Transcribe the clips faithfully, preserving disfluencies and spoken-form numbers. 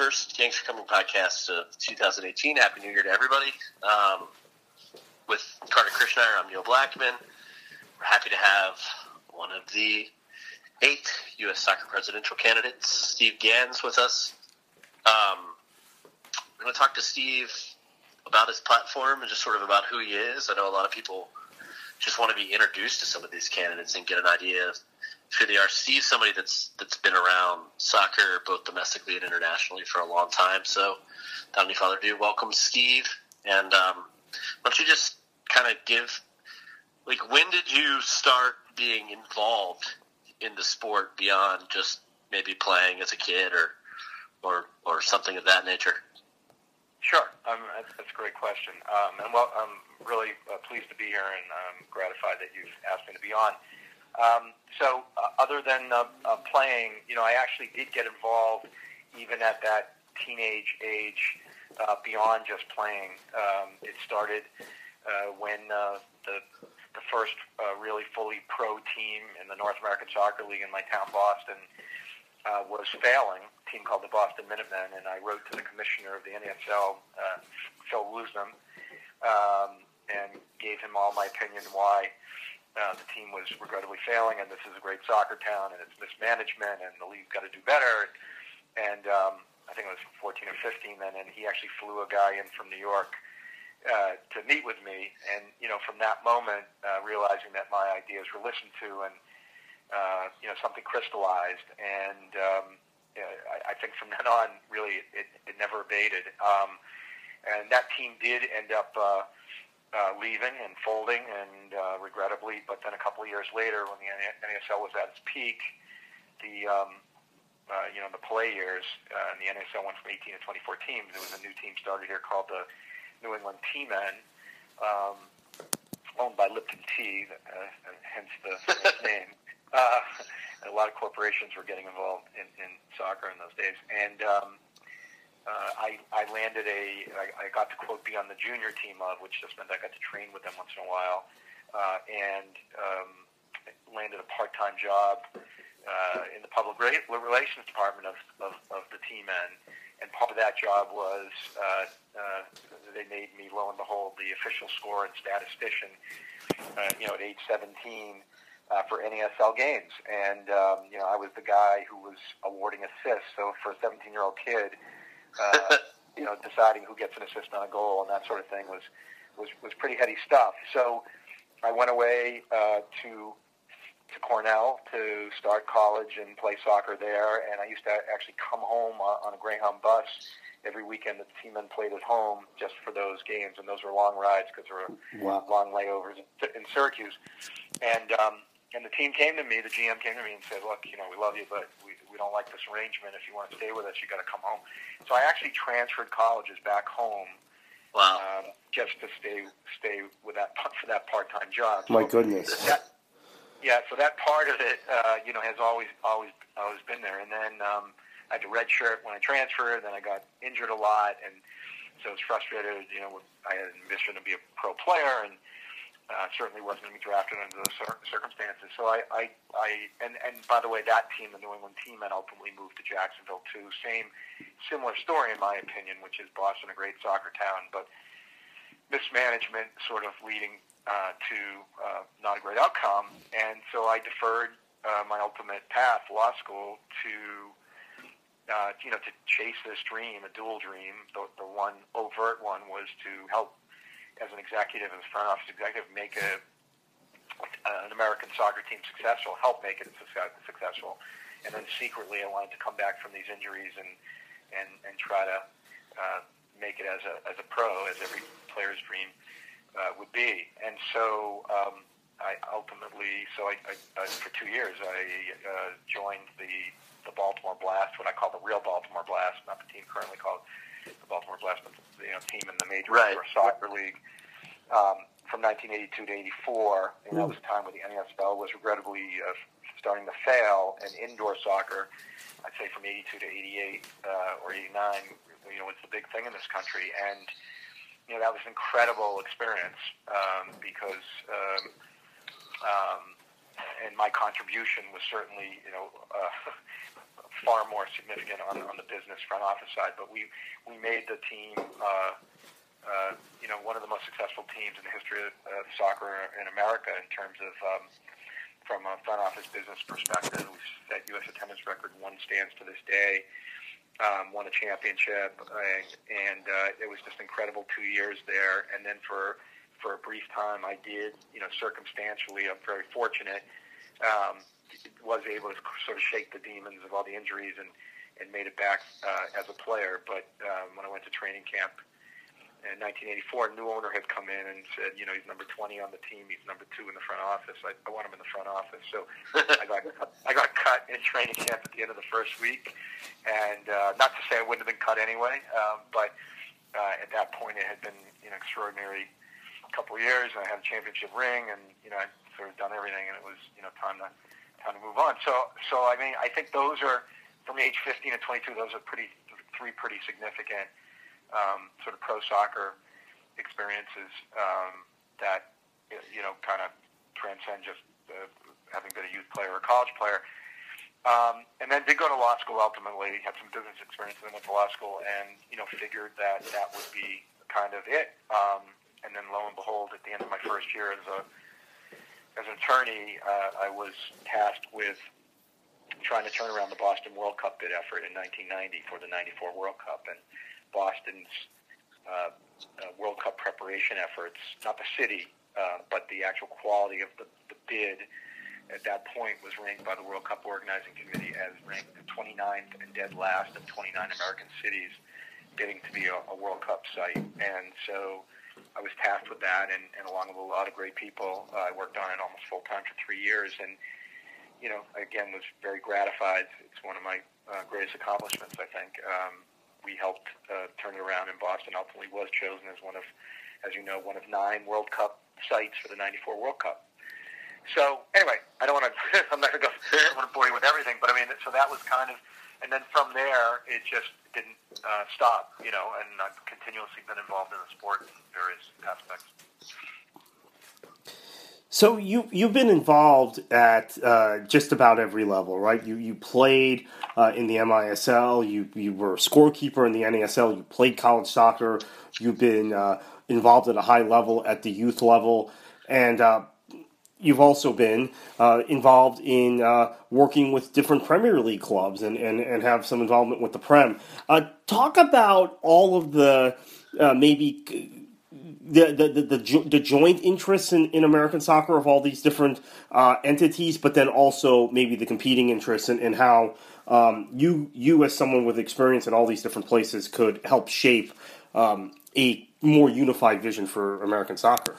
first Yanks Are Coming podcast of two thousand eighteen. Happy New Year to everybody. Um, with Carter Krishnaiyer, I'm Neil Blackman. We're happy to have one of the eight U S soccer presidential candidates, Steve Gans, with us. Um, we're going to talk to Steve about his platform and just sort of about who he is. I know a lot of people just want to be introduced to some of these candidates and get an idea of who they are. Steve's somebody that's that's been around soccer both domestically and internationally for a long time. So, without any further ado, welcome, Steve. And um, why don't you just kind of give, like, when did you start being involved in the sport beyond just maybe playing as a kid or or, or something of that nature? Sure. Um, that's, that's a great question. Um, and well, I'm really uh, pleased to be here, and I'm gratified that you've asked me to be on. Um, so uh, other than uh, uh, playing, you know, I actually did get involved even at that teenage age uh, beyond just playing. Um, it started uh, when uh, the the first uh, really fully pro team in the North American Soccer League in my town, Boston, uh, was failing, a team called the Boston Minutemen, and I wrote to the commissioner of the N A S L, uh, Phil Woosnam, um, and gave him all my opinion why Uh, the team was regrettably failing, and this is a great soccer town, and it's mismanagement, and the league's got to do better. And um, I think it was fourteen or fifteen then, and he actually flew a guy in from New York uh, to meet with me. And, you know, from that moment, uh, realizing that my ideas were listened to, and, uh, you know, something crystallized. And um, you know, I, I think from then on, really, it, it never abated. Um, and that team did end up Uh, Uh, leaving and folding, and uh, regrettably, but then a couple of years later, when the N A S L was at its peak, the um, uh, you know the play years, uh, and the N A S L went from eighteen to twenty-four teams. There was a new team started here called the New England T-Men, um, owned by Lipton Tea, uh, hence the name. Uh, a lot of corporations were getting involved in, in soccer in those days, and um, Uh, I, I landed a, I, I got to, quote, be on the junior team of, which just meant I got to train with them once in a while, uh, and um, landed a part-time job uh, in the public relations department of, of, of the T-Men. And part of that job was uh, uh, they made me, lo and behold, the official scorer and statistician, uh, you know, at age seventeen uh, for N A S L games. And, um, you know, I was the guy who was awarding assists. So for a seventeen-year-old kid, Uh, you know, deciding who gets an assist on a goal and that sort of thing was was, was pretty heady stuff. So I went away uh, to to Cornell to start college and play soccer there. And I used to actually come home on, on a Greyhound bus every weekend that the T-Men played at home just for those games. And those were long rides because there were wow. long layovers in Syracuse. And um, and the team came to me, the G M came to me and said, look, you know, we love you, but we, we don't like this arrangement. If you want to stay with us, you got to come home. So I actually transferred colleges back home. Wow. Um, just to stay stay with that for that part-time job. My so goodness. That, yeah, so that part of it, uh, you know, has always always always been there. And then um, I had to redshirt when I transferred. Then I got injured a lot, and so I was frustrated. You know, I had an ambition to be a pro player, and Uh, certainly wasn't going to be drafted under those cir- circumstances. So I, I, I and, and by the way, that team, the New England T-Men, ultimately moved to Jacksonville too. Same, similar story in my opinion, which is Boston, a great soccer town, but mismanagement sort of leading uh, to uh, not a great outcome. And so I deferred uh, my ultimate path, law school, to uh, you know to chase this dream, a dual dream. The, the one overt one was to help, as an executive, as a front office executive, make a, uh, an American soccer team successful, help make it successful. And then secretly I wanted to come back from these injuries and and, and try to uh, make it as a as a pro, as every player's dream uh, would be. And so um, I ultimately, so I, I, I for two years, I uh, joined the, the Baltimore Blast, what I call the real Baltimore Blast, not the team currently called the Baltimore Blast, but you know, team in the Major right. League Soccer League um, from nineteen eighty-two to eighty-four, and that was a time when the N A S L was regrettably uh, starting to fail, and indoor soccer, I'd say from eighty-two to eighty-eight uh, or eighty-nine, you know, was the big thing in this country, and you know that was an incredible experience um, because um, um, and my contribution was certainly, you know, uh, far more significant on, on the business front office side. But we, we made the team, uh, uh, you know, one of the most successful teams in the history of uh, soccer in America in terms of um, from a front office business perspective. We set U S attendance record, one stands to this day. Um, won a championship, and, and uh, it was just incredible two years there. And then for for a brief time, I did, you know, circumstantially, I'm very fortunate, um, was able to sort of shake the demons of all the injuries and, and made it back uh, as a player. But um, when I went to training camp in nineteen eighty-four, a new owner had come in and said, you know, he's number twenty on the team, he's number two in the front office. I, I want him in the front office. So I got I got cut in training camp at the end of the first week. And uh, not to say I wouldn't have been cut anyway, um, but uh, at that point it had been an you know, extraordinary couple of years, and I had a championship ring, and you know I'd sort of done everything, and it was you know time to time to move on. So so I mean I think those are from age fifteen to twenty-two. Those are pretty three pretty significant um, sort of pro soccer experiences um, that you know kind of transcend just uh, having been a youth player or a college player. Um, and then did go to law school ultimately, had some business experience, and then went to law school, and you know figured that that would be kind of it. Um, and then lo and behold, at the end of my first year as a as an attorney, uh, I was tasked with trying to turn around the Boston World Cup bid effort in nineteen ninety for the ninety-four World Cup, and Boston's uh, uh, World Cup preparation efforts, not the city, uh, but the actual quality of the, the bid. At that point was ranked by the World Cup Organizing Committee as ranked the twenty-ninth and dead last of twenty-nine American cities bidding to be a, a World Cup site. And so I was tasked with that, and, and along with a lot of great people, uh, I worked on it almost full-time for three years. And, you know, again, was very gratified. It's one of my uh, greatest accomplishments, I think. Um, we helped uh, turn it around, and Boston ultimately was chosen as one of, as you know, one of nine World Cup sites for the ninety-four World Cup. So anyway, I don't want to. I'm not going to go. I want to bore you with everything, but I mean, so that was kind of, and then from there, it just didn't uh, stop, you know. And I've continuously been involved in the sport in various aspects. So you you've been involved at uh, just about every level, right? You you played uh, in the M I S L. You you were a scorekeeper in the N A S L. You played college soccer. You've been uh, involved at a high level at the youth level, and. Uh, You've also been uh, involved in uh, working with different Premier League clubs and, and, and have some involvement with the Prem. Uh, talk about all of the uh, maybe the the, the the the joint interests in, in American soccer of all these different uh, entities, but then also maybe the competing interests and, and how um, you you as someone with experience in all these different places could help shape um, a more unified vision for American soccer.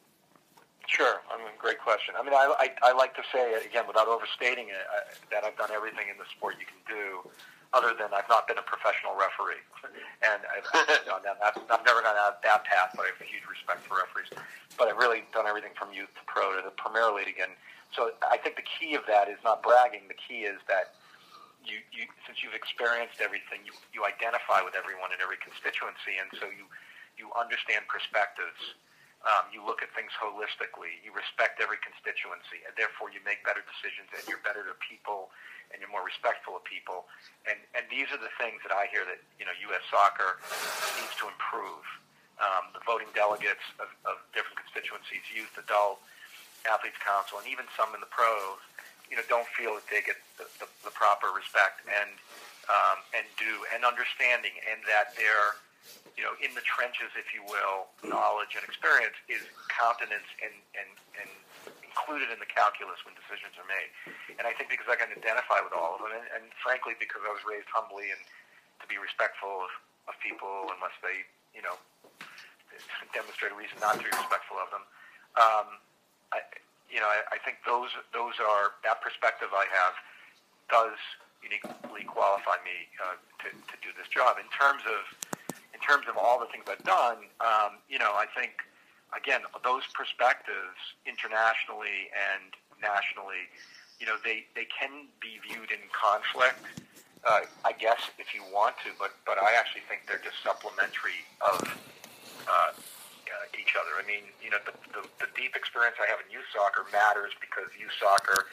Sure. I mean, great question. I mean, I, I, I like to say, again, without overstating it, I, that I've done everything in the sport you can do, other than I've not been a professional referee. And I've, I've, done that. I've, I've never gone out that path, but I have a huge respect for referees. But I've really done everything from youth to pro to the Premier League. And so I think the key of that is not bragging. The key is that you, you since you've experienced everything, you, you identify with everyone in every constituency, and so you, you understand perspectives. Um, you look at things holistically. You respect every constituency, and therefore you make better decisions, and you're better to people, and you're more respectful of people. And and these are the things that I hear that you know U S soccer needs to improve. Um, the voting delegates of, of different constituencies, youth, adult, athletes council, and even some in the pros, you know, don't feel that they get the, the, the proper respect and um, and do and understanding, and that they're you know, in the trenches, if you will, knowledge and experience is countenance and, and, and included in the calculus when decisions are made. And I think because I can identify with all of them, and, and frankly, because I was raised humbly and to be respectful of, of people unless they, you know, demonstrate a reason not to be respectful of them. Um, I, you know, I, I think those those are, that perspective I have does uniquely qualify me uh, to, to do this job. In terms of In terms of all the things I've done, um, you know, I think, again, those perspectives internationally and nationally, you know, they, they can be viewed in conflict, uh, I guess, if you want to, but, but I actually think they're just supplementary of uh, uh, each other. I mean, you know, the, the, the deep experience I have in youth soccer matters because youth soccer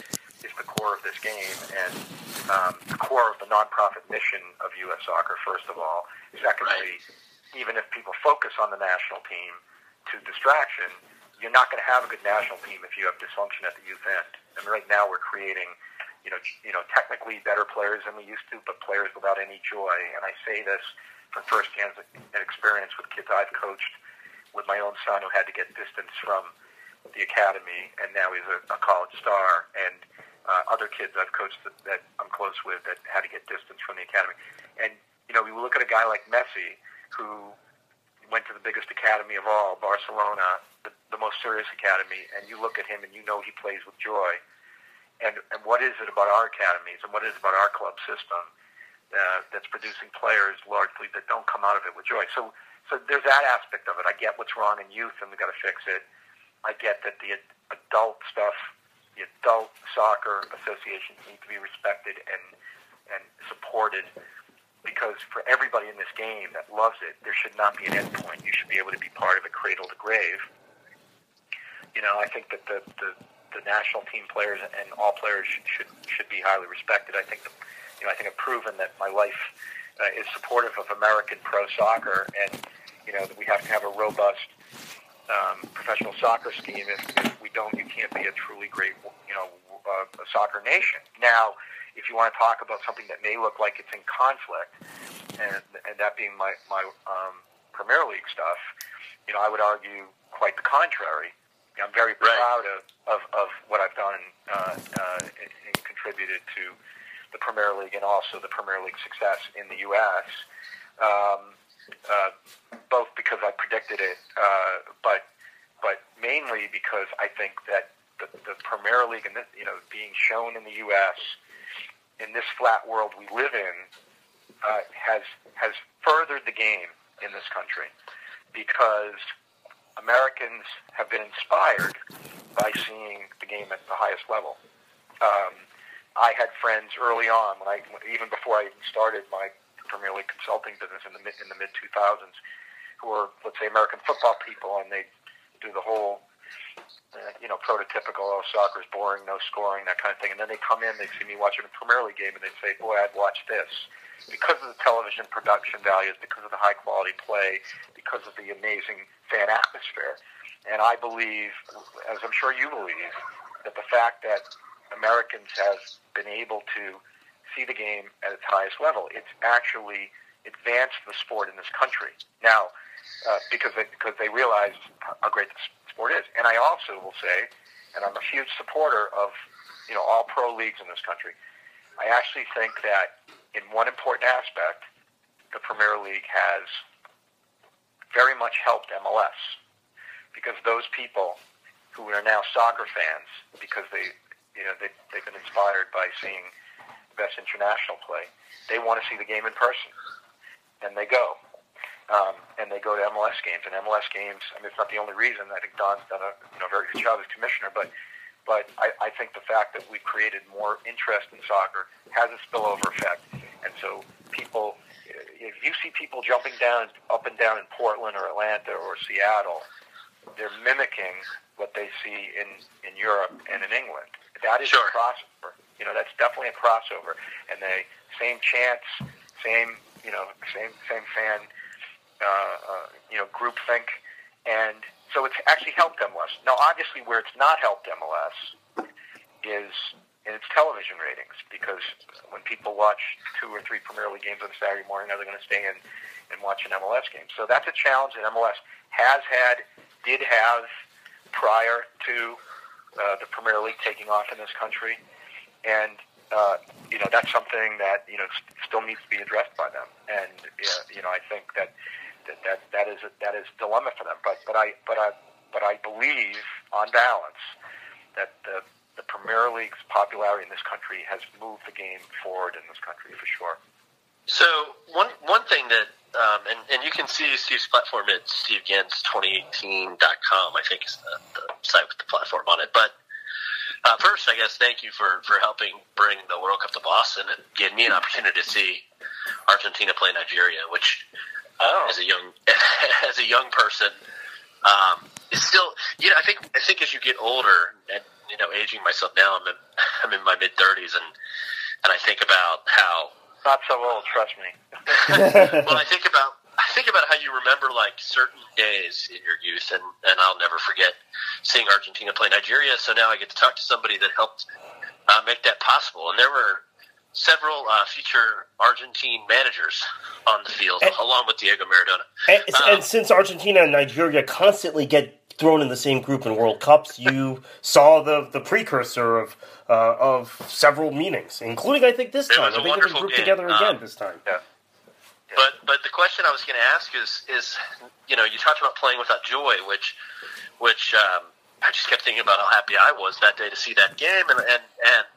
is the core of this game and um, the core of the nonprofit mission of U S Soccer, first of all. Secondly, right. even if people focus on the national team to distraction, you're not going to have a good national team if you have dysfunction at the youth end. And right now we're creating, you know, you know, technically better players than we used to, but players without any joy. And I say this from firsthand experience with kids I've coached, with my own son who had to get distance from the academy, and now he's a, a college star, and uh, other kids I've coached that, that I'm close with that had to get distance from the academy. And, you know, we look at a guy like Messi, who went to the biggest academy of all, Barcelona, the, the most serious academy, and you look at him and you know he plays with joy. And, and what is it about our academies and what is it about our club system uh, that's producing players largely that don't come out of it with joy? So, so there's that aspect of it. I get what's wrong in youth and we've got to fix it. I get that the adult stuff, the adult soccer associations need to be respected and and supported, because for everybody in this game that loves it, there should not be an end point. You should be able to be part of it cradle to grave. You know, I think that the, the, the national team players and all players should should be highly respected. I think that, you know, I think I've proven that my life uh, is supportive of American pro soccer, and you know that we have to have a robust Um, professional soccer scheme. If, if we don't, you can't be a truly great, you know, uh, a soccer nation. Now, if you want to talk about something that may look like it's in conflict, and and that being my my um, Premier League stuff, you know, I would argue quite the contrary. I'm very proud right. of, of of what I've done uh, uh, and, and contributed to the Premier League and also the Premier League success in the U S Um, Uh, both because I predicted it, uh, but but mainly because I think that the, the Premier League and this, you know, being shown in the U S in this flat world we live in uh, has has furthered the game in this country, because Americans have been inspired by seeing the game at the highest level. Um, I had friends early on, when I even before I even started my Premier League consulting business in the mid in the mid two thousands, who were, let's say, American football people, and they do the whole uh, you know prototypical, oh, soccer's boring, no scoring, that kind of thing, and then they come in, they see me watching a Premier League game, and they say, boy, I'd watch this, because of the television production values, because of the high quality play, because of the amazing fan atmosphere. And I believe, as I'm sure you believe, that the fact that Americans have been able to see the game at its highest level, it's actually advanced the sport in this country now, uh, because they, because they realize how great the sport is. And I also will say, and I'm a huge supporter of, you know, all pro leagues in this country. I actually think that in one important aspect, the Premier League has very much helped M L S, because those people who are now soccer fans, because they, you know, they, they've been inspired by seeing best international play, they want to see the game in person, and they go, um, and they go to M L S games. And M L S games, I mean, it's not the only reason. I think Don's done a you know very good job as commissioner, but but I, I think the fact that we've created more interest in soccer has a spillover effect. And so people, if you see people jumping down up and down in Portland or Atlanta or Seattle, they're mimicking what they see in in Europe and in England. That is sure. a crossover. You know, that's definitely a crossover. And they same chants, same you know, same same fan, uh, uh, you know, groupthink, and so it's actually helped M L S. Now, obviously, where it's not helped M L S is in its television ratings, because when people watch two or three Premier League games on a Saturday morning, are they going to stay in and watch an M L S game? So that's a challenge that M L S has had, did have prior to uh, the Premier League taking off in this country. And, uh, you know, that's something that, you know, still needs to be addressed by them. And, uh, you know, I think that that, that, that is a, that is a dilemma for them. But, but, I, but, I, but I believe, on balance, that the, the Premier League's popularity in this country has moved the game forward in this country, for sure. So one one thing that, um, and, and you can see Steve's platform at steve gens twenty eighteen dot com, I think is the, the site with the platform on it. But Uh, first, I guess, thank you for, for helping bring the World Cup to Boston and giving me an opportunity to see Argentina play Nigeria, which, oh. as a young as a young person, um, is still, you know, I think I think as you get older and, you know, aging myself now. I'm in, I'm in my mid thirties, and and I think about how not so old. Trust me. Well, I think about I think about how you remember like certain days in your youth, and and I'll never forget seeing Argentina play Nigeria. So now I get to talk to somebody that helped uh, make that possible, and there were several uh, future Argentine managers on the field, and, along with Diego Maradona. And, um, and since Argentina and Nigeria constantly get thrown in the same group in World Cups, you saw the, the precursor of uh, of several meetings, including, I think, this time. It was a I think they're wonderful grouped game. together again um, this time. Yeah. But but the question I was going to ask is is you know, you talked about playing without joy, which which um, I just kept thinking about how happy I was that day to see that game, and and and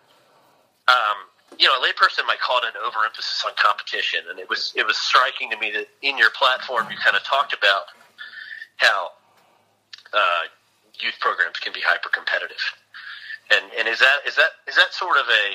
um, you know, a layperson might call it an overemphasis on competition, and it was it was striking to me that in your platform you kind of talked about how uh, youth programs can be hyper competitive, and and is that is that is that sort of a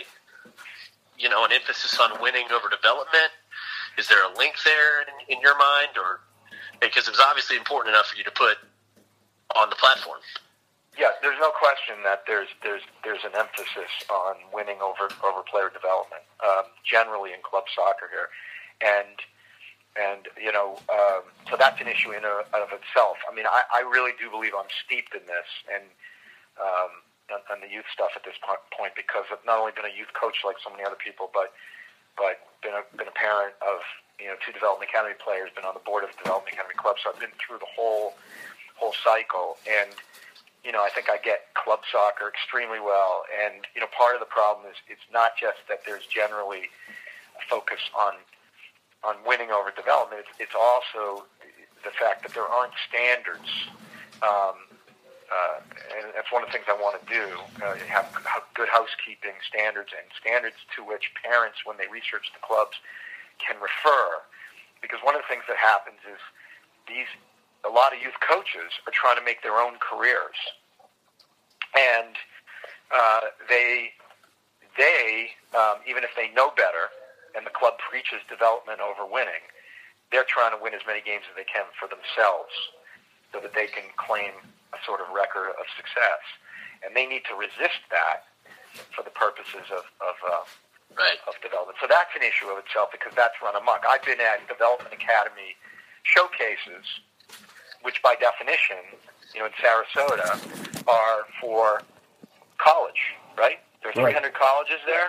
you know an emphasis on winning over development? Is there a link there in, in your mind, or because it was obviously important enough for you to put on the platform? Yeah, there's no question that there's there's there's an emphasis on winning over over player development, um, generally in club soccer here, and and you know um, so that's an issue in a, of itself. I mean, I, I really do believe I'm steeped in this and um, on, on the youth stuff at this point because I've not only been a youth coach like so many other people, but but been a been a parent of you know two development academy players, been on the board of development academy clubs, so I've been through the whole whole cycle and. You know, I think I get club soccer extremely well, and you know, part of the problem is it's not just that there's generally a focus on on winning over development. It's, it's also the fact that there aren't standards, um, uh, and that's one of the things I want to do: uh, have good housekeeping standards and standards to which parents, when they research the clubs, can refer. Because one of the things that happens is these. A lot of youth coaches are trying to make their own careers, and uh, they, they um, even if they know better, and the club preaches development over winning, they're trying to win as many games as they can for themselves, so that they can claim a sort of record of success, and they need to resist that for the purposes of of, uh, right. of development. So that's an issue of itself because that's run amok. I've been at development academy showcases, which by definition, you know, in Sarasota, are for college, right? There are three hundred right. colleges there,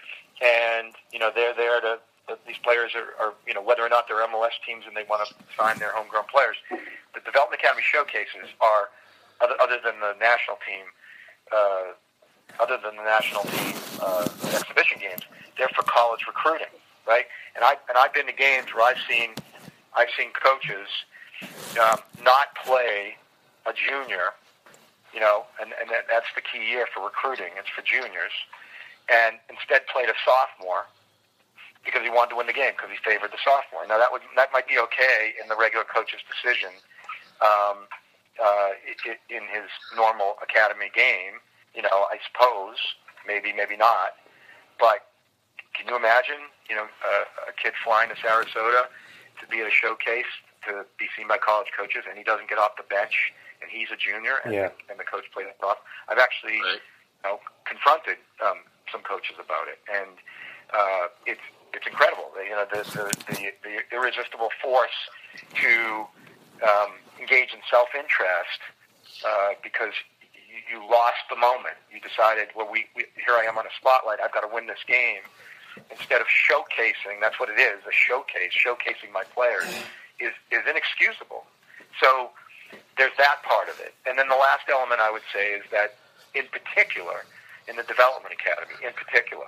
and, you know, they're there to, these players are, are, you know, whether or not they're M L S teams and they want to sign their homegrown players. The Development Academy showcases are, other, other than the national team, uh, other than the national team uh, exhibition games, they're for college recruiting, right? And, I, and I've been to games where I've seen, I've seen coaches Um, not play a junior, you know, and, and that, that's the key year for recruiting. It's for juniors. And instead played a sophomore because he wanted to win the game because he favored the sophomore. Now, that would that might be okay in the regular coach's decision um, uh, in his normal academy game, you know, I suppose. Maybe, maybe not. But can you imagine, you know, a, a kid flying to Sarasota to be at a showcase to be seen by college coaches, and he doesn't get off the bench, and he's a junior, and, yeah. and the coach plays it off. I've actually right. you know, confronted um, some coaches about it, and uh, it's it's incredible. You know, the the, the, the irresistible force to um, engage in self-interest uh, because you, you lost the moment. You decided, well, we, we here I am on a spotlight. I've got to win this game. Instead of showcasing, that's what it is, a showcase, showcasing my players. Is, is inexcusable. So there's that part of it. And then the last element I would say is that in particular, in the Development Academy in particular,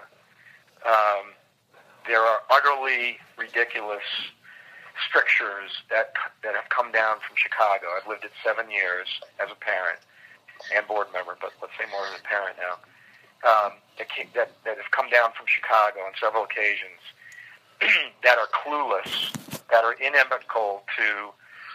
um, there are utterly ridiculous strictures that that have come down from Chicago. I've lived it seven years as a parent and board member, but let's say more as a parent now, um, that, came, that, that have come down from Chicago on several occasions that are clueless, that are inimical to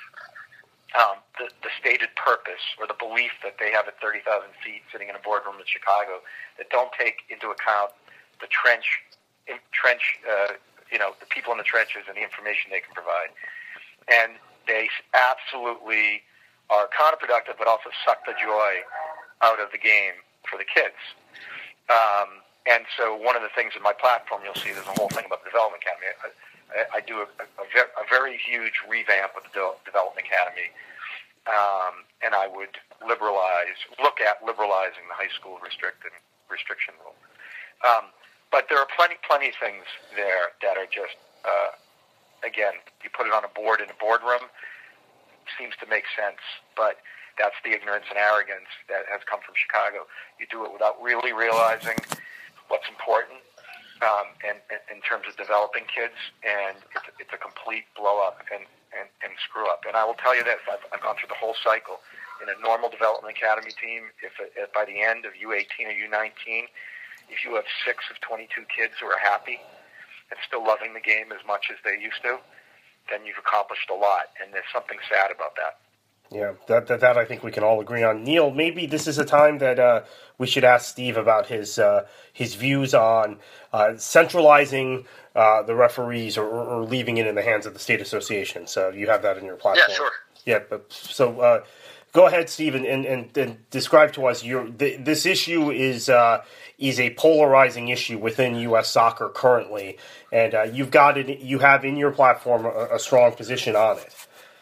um, the, the stated purpose or the belief that they have at thirty thousand feet sitting in a boardroom in Chicago, that don't take into account the trench, in, trench, uh, you know, the people in the trenches and the information they can provide. And they absolutely are counterproductive, but also suck the joy out of the game for the kids. Um, and so one of the things in my platform, you'll see there's a whole thing about the Development Academy. I, I, I do a, a, ver- a very huge revamp of the De- Development Academy, um, and I would liberalize, look at liberalizing the high school restricted, restriction rule. Um, but there are plenty, plenty of things there that are just, uh, again, you put it on a board in a boardroom, seems to make sense, but that's the ignorance and arrogance that has come from Chicago. You do it without really realizing what's important um, and, and in terms of developing kids, and it's, it's a complete blow-up and, and, and screw-up. And I will tell you this, I've, I've gone through the whole cycle. In a normal Development Academy team, if, if by the end of U eighteen or U nineteen, if you have six of twenty-two kids who are happy and still loving the game as much as they used to, then you've accomplished a lot, and there's something sad about that. Yeah, that, that that I think we can all agree on. Neil, maybe this is a time that uh, we should ask Steve about his uh, his views on uh, centralizing uh, the referees or, or leaving it in the hands of the state association. So you have that in your platform. Yeah, sure. Yeah, but so uh, go ahead, Steve, and, and, and describe to us your the, this issue is uh, is a polarizing issue within U S soccer currently, and uh, you've got it. You have in your platform a, a strong position on it.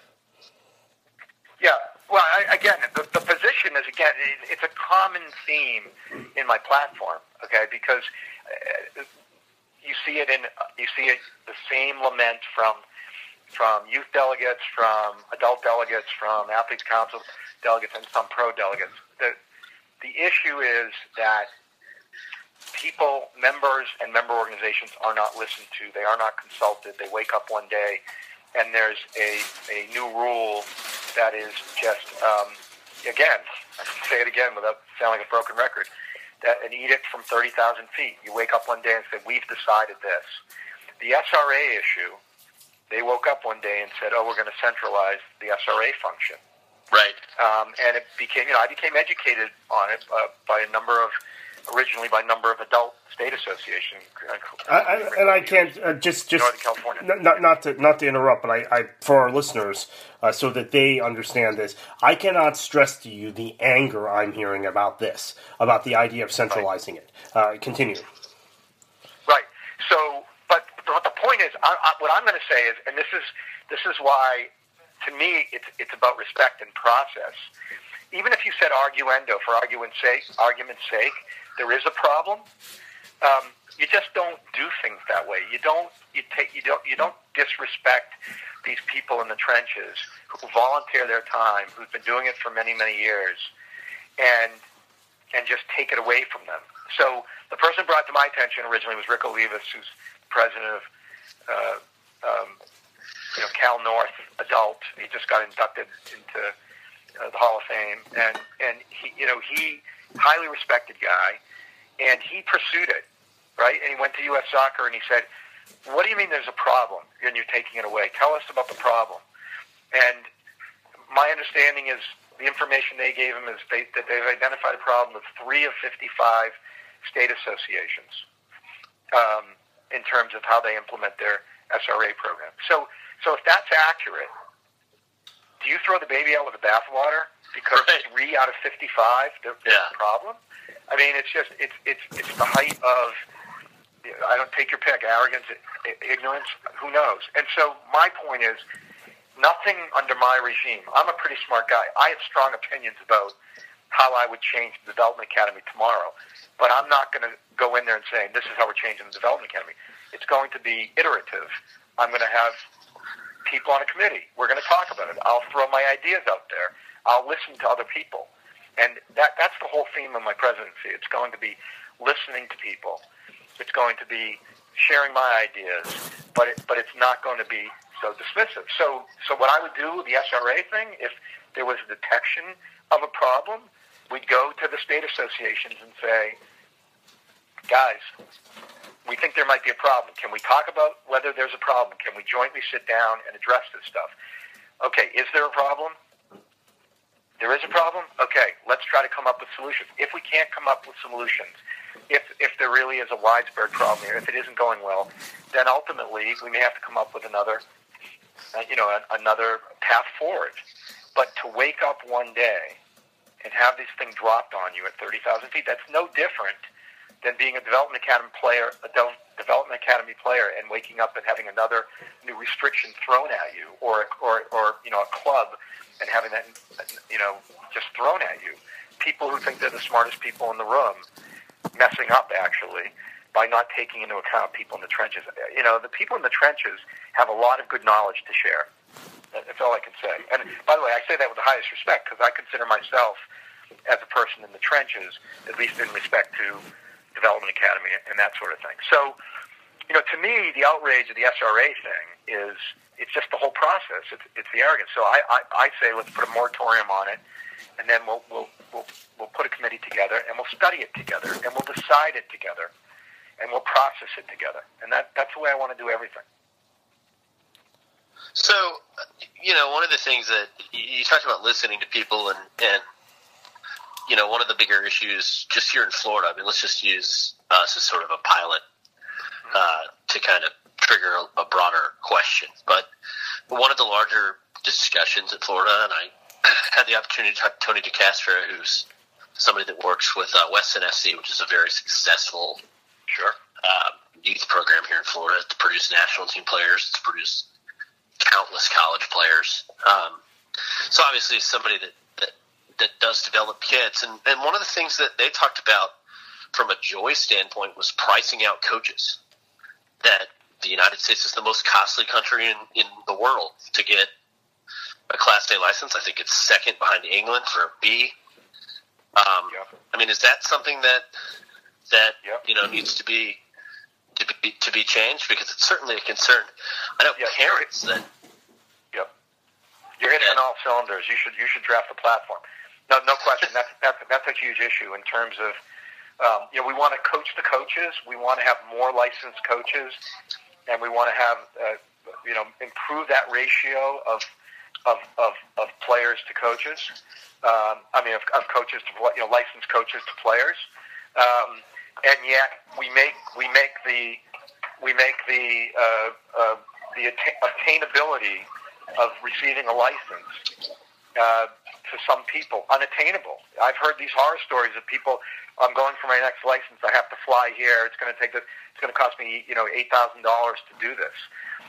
Yeah, well, I, again, the, the position is, again, it, it's a common theme in my platform, okay, because uh, you see it in, you see it, the same lament from from youth delegates, from adult delegates, from athletes council delegates, and some pro delegates. The, the issue is that people, members, and member organizations are not listened to. They are not consulted. They wake up one day and there's a, a new rule that is just, um, again, I can say it again without sounding like a broken record, that an edict from thirty thousand feet. You wake up one day and say, we've decided this. The S R A issue, they woke up one day and said, oh, we're going to centralize the S R A function. Right. Um, and it became, you know, I became educated on it uh, by a number of, originally by a number of adult state associations. I, I, and I can't uh, just just Northern California. N- not not to not to interrupt, but I, I for our listeners, uh, so that they understand this, I cannot stress to you the anger I'm hearing about this, about the idea of centralizing right. it. Uh, continue. Right. So, but but the point is, I, I, what I'm going to say is, and this is this is why, to me, it's it's about respect and process. Even if you said arguendo for argument's sake, argument's sake, there is a problem. Um, you just don't do things that way. You don't. You take. You don't. You don't disrespect these people in the trenches who volunteer their time, who've been doing it for many, many years, and and just take it away from them. So the person brought to my attention originally was Rick Olivas, who's president of uh, um, you know Cal North Adult. He just got inducted into uh, the Hall of Fame, and and he you know he highly respected guy, and he pursued it. Right? And he went to U S Soccer and he said, what do you mean there's a problem and you're taking it away? Tell us about the problem. And my understanding is the information they gave him is they, that they've identified a problem with three of fifty-five state associations um, in terms of how they implement their S R A program. So, so if that's accurate, do you throw the baby out with the bathwater because right. three out of fifty-five there's yeah. a problem? I mean, it's just it's it's it's the height of, I don't take your pick, arrogance, ignorance, who knows? And so my point is, nothing under my regime. I'm a pretty smart guy. I have strong opinions about how I would change the Development Academy tomorrow, but I'm not going to go in there and say, this is how we're changing the Development Academy. It's going to be iterative. I'm going to have people on a committee. We're going to talk about it. I'll throw my ideas out there. I'll listen to other people. And that that's the whole theme of my presidency. It's going to be listening to people. It's going to be sharing my ideas, but it, but it's not going to be so dismissive. So so what I would do with the S R A thing, if there was a detection of a problem, we'd go to the state associations and say, guys, we think there might be a problem. Can we talk about whether there's a problem? Can we jointly sit down and address this stuff? Okay, is there a problem? There is a problem? Okay, let's try to come up with solutions. If we can't come up with solutions, if if there really is a widespread problem here, if it isn't going well, then ultimately we may have to come up with another, uh, you know, a, another path forward. But to wake up one day and have this thing dropped on you at thirty thousand feet. That's no different than being a development academy player, a de- development academy player, and waking up and having another new restriction thrown at you, or or or you know a club and having that you know just thrown at you. People who think they're the smartest people in the room messing up actually by not taking into account people in the trenches. You know, the people in the trenches have a lot of good knowledge to share. That's all I can say. And by the way, I say that with the highest respect because I consider myself as a person in the trenches, at least in respect to Development Academy and that sort of thing. So, you know, to me, the outrage of the S R A thing is it's just the whole process. It's, it's the arrogance. So I, I, I say let's put a moratorium on it, and then we'll, we'll we'll we'll put a committee together, and we'll study it together, and we'll decide it together, and we'll process it together. And that that's the way I want to do everything. So, you know, one of the things that you talked about listening to people and, and, you know, one of the bigger issues just here in Florida, I mean, let's just use us as sort of a pilot uh, to kind of trigger a, a broader question. But one of the larger discussions in Florida, and I had the opportunity to talk to Tony DeCastro, who's somebody that works with uh, Weston F C, which is a very successful Sure. uh, youth program here in Florida to produce national team players, to produce countless college players. Um, so obviously somebody that, that, that does develop kids. And, and one of the things that they talked about from a joy standpoint was pricing out coaches. That the United States is the most costly country in, in the world to get a Class A license. I think it's second behind England for a B. Um, Yep. I mean, is that something that, that Yep. you know, needs to be to be to be changed? Because it's certainly a concern. I know Yep. parents that Yep. You're hitting on all cylinders. You should you should draft a platform. No, no question. That's that's that's a huge issue in terms of um, you know we want to coach the coaches. We want to have more licensed coaches, and we want to have uh, you know improve that ratio of of of, of players to coaches. Um, I mean, of, of coaches to you know licensed coaches to players. Um, and yet we make we make the we make the uh, uh, the atta- obtainability of receiving a license uh, to some people unattainable. I've heard these horror stories of people. I'm going for my next license. I have to fly here. It's going to take the, It's going to cost me you know eight thousand dollars to do this.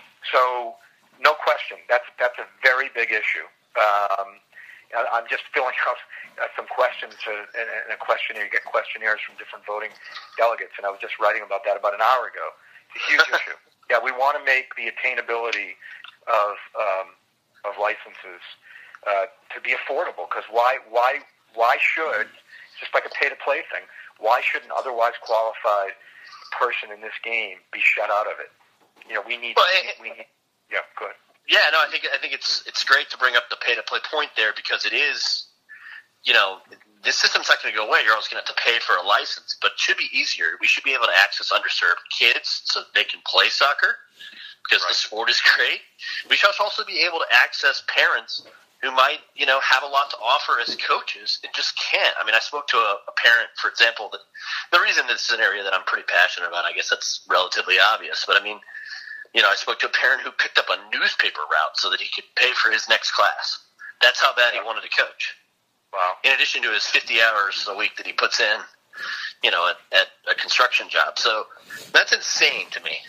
So no question, that's that's a very big issue. Um, I'm just filling out uh, some questions uh, in, in a questionnaire. You get questionnaires from different voting delegates, and I was just writing about that about an hour ago. It's a huge issue. Yeah, we want to make the attainability of um, of licenses uh, to be affordable. Because why why why should it's just like a pay to play thing? Why should an otherwise qualified person in this game be shut out of it? You know, we need. Well, it, we need yeah, good. Yeah, no, I think I think it's it's great to bring up the pay to play point there because it is, you know, this system's not going to go away. You're always going to have to pay for a license, but it should be easier. We should be able to access underserved kids so that they can play soccer because Right. the sport is great. We should also be able to access parents who might, you know, have a lot to offer as coaches and just can't. I mean, I spoke to a, a parent, for example, that the reason this is an area that I'm pretty passionate about, I guess that's relatively obvious, but I mean, you know, I spoke to a parent who picked up a newspaper route so that he could pay for his next class. That's how bad he wanted to coach. Wow. In addition to his fifty hours a week that he puts in, you know, at, at a construction job. So that's insane to me.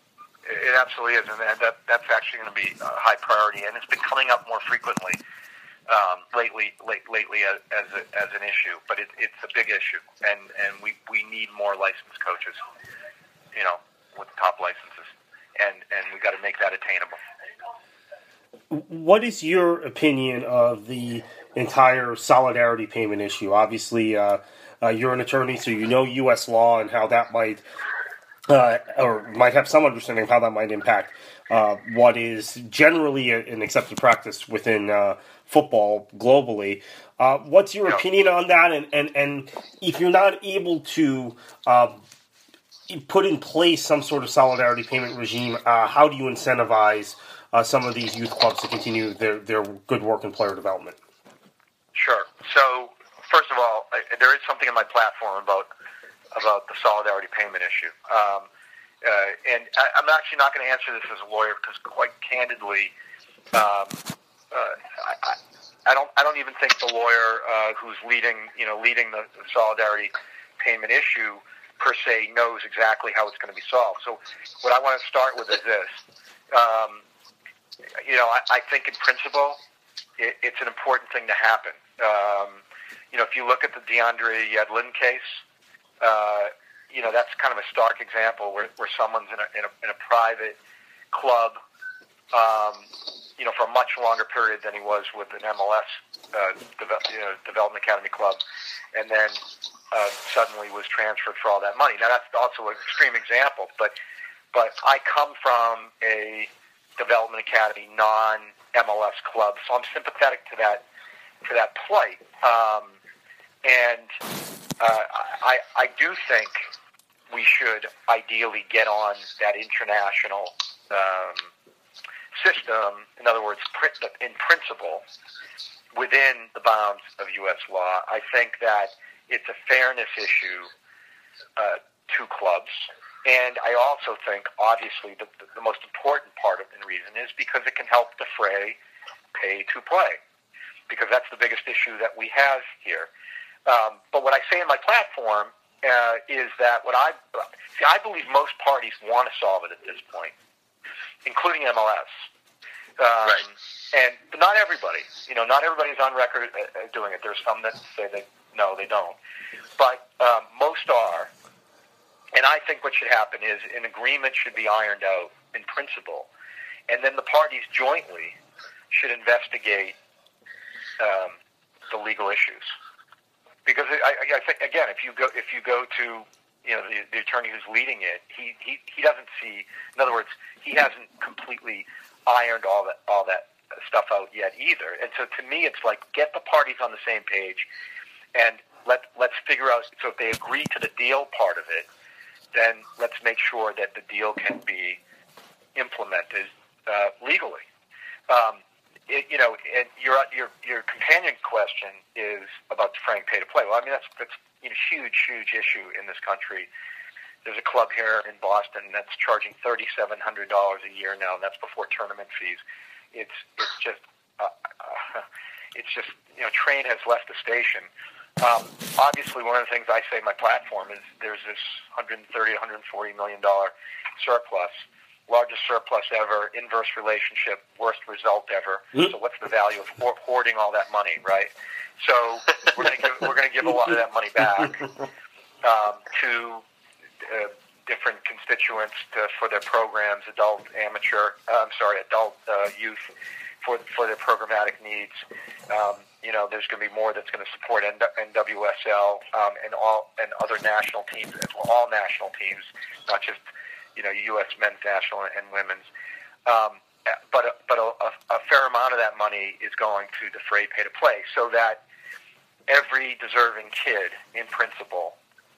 It absolutely is, and that that's actually going to be a high priority, and it's been coming up more frequently um, lately. Late, lately, as as, a, as an issue, but it, it's a big issue, and and we, we need more licensed coaches, you know, with top licenses, and and we got to make that attainable. What is your opinion of the entire solidarity payment issue? Obviously, uh, uh, you're an attorney, so you know U S law and how that might. Uh, or might have some understanding of how that might impact uh, what is generally a, an accepted practice within uh, football globally. Uh, what's your Yeah. opinion on that? And, and, and if you're not able to uh, put in place some sort of solidarity payment regime, uh, how do you incentivize uh, some of these youth clubs to continue their, their good work in player development? Sure. So, first of all, I, there is something in my platform about about the solidarity payment issue. Um, uh, and I, I'm actually not going to answer this as a lawyer because, quite candidly, um, uh, I, I, I don't I don't even think the lawyer uh, who's leading you know leading the, the solidarity payment issue per se knows exactly how it's going to be solved. So what I want to start with is this. Um, you know, I, I think in principle, it, it's an important thing to happen. Um, you know, if you look at the DeAndre Yedlin case, uh, you know, that's kind of a stark example where, where someone's in a, in a, in a private club, um, you know, for a much longer period than he was with an M L S uh, de- you know, Development Academy club, and then uh, suddenly was transferred for all that money. Now, that's also an extreme example, but but I come from a Development Academy non-M L S club, so I'm sympathetic to that to that plight. Um, and uh, I, I do think we should ideally get on that international um, system. In other words, in principle, within the bounds of U S law. I think that it's a fairness issue uh, to clubs. And I also think, obviously, the, the most important part of the reason is because it can help defray pay-to-play, because that's the biggest issue that we have here. Um, but what I say in my platform uh, is that what I see, I believe most parties want to solve it at this point, including M L S. Um, right. And but not everybody. You know, not everybody's on record uh, doing it. There's some that say they no, they don't. But um, most are. And I think what should happen is an agreement should be ironed out in principle, and then the parties jointly should investigate um, the legal issues. Because I, I think, again, if you go if you go to you know the, the attorney who's leading it, he, he, he doesn't see. In other words, he hasn't completely ironed all that all that stuff out yet either. And so to me, it's like get the parties on the same page, and let let's figure out. So if they agree to the deal part of it, then let's make sure that the deal can be implemented uh, legally. Um, it, you know, and your your your companion question is about defraying pay to play. Well, I mean that's that's a huge, huge issue in this country. There's a club here in Boston that's charging thirty-seven hundred dollars a year now, and that's before tournament fees. It's it's just uh, uh, it's just you know, train has left the station. Um, obviously, one of the things I say in my platform is there's this one hundred thirty, one hundred forty million dollars surplus, largest surplus ever, inverse relationship, worst result ever. Mm-hmm. So what's the value of hoarding all that money, right? So we're going to give we're going to give a lot of that money back um, to uh, different constituents to, for their programs, adult, amateur. Uh, I'm sorry, adult, uh, youth, for for their programmatic needs. Um, You know, there's going to be more that's going to support N W S L um, and all and other national teams, all national teams, not just you know U S men's national and women's. Um, but a, but a, a fair amount of that money is going to defray pay to play, so that every deserving kid, in principle,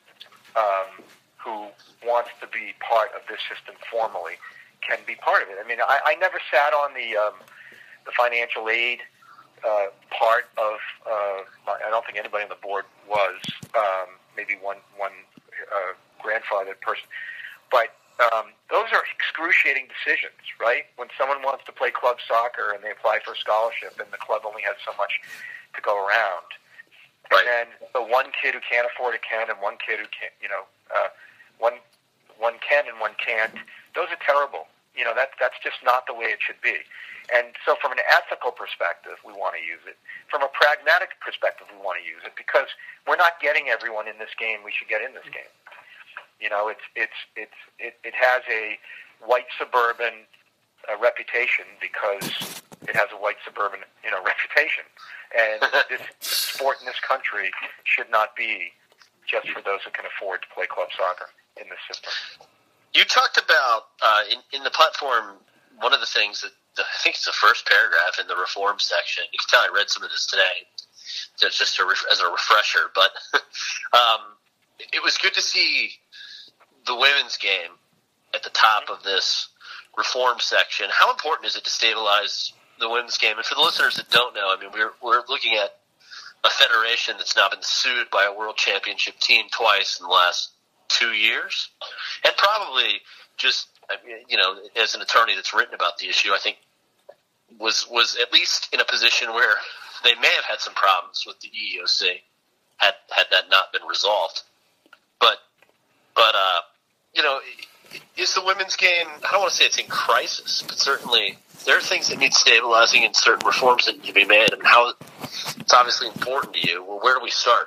um, who wants to be part of this system formally, can be part of it. I mean, I, I never sat on the um, the financial aid Uh, part of, uh, I don't think anybody on the board was, um, maybe one one uh, grandfathered person, but um, those are excruciating decisions, right? When someone wants to play club soccer and they apply for a scholarship and the club only has so much to go around, right. And then the one kid who can't afford it can, and one kid who can't, you know, uh, one one can and one can't. Those are terrible. You know, that that's just not the way it should be. And so from an ethical perspective, we want to use it. From a pragmatic perspective, we want to use it because we're not getting everyone in this game we should get in this game. You know, it's it's it's it, it has a white suburban uh, reputation because it has a white suburban, you know, reputation. And this sport in this country should not be just for those who can afford to play club soccer in this system. You talked about uh, in in the platform. One of the things that the, I think it's the first paragraph in the reform section. You can tell I read some of this today, just just to, as a refresher. But um, it was good to see the women's game at the top of this reform section. How important is it to stabilize the women's game? And for the listeners that don't know, I mean, we're we're looking at a federation that's now been sued by a world championship team twice in the last two years, and probably just. You know, as an attorney that's written about the issue, I think was was at least in a position where they may have had some problems with the E E O C had had that not been resolved. But but uh, you know, is the women's game? I don't want to say it's in crisis, but certainly there are things that need stabilizing and certain reforms that need to be made. And how it's obviously important to you. Well, where do we start?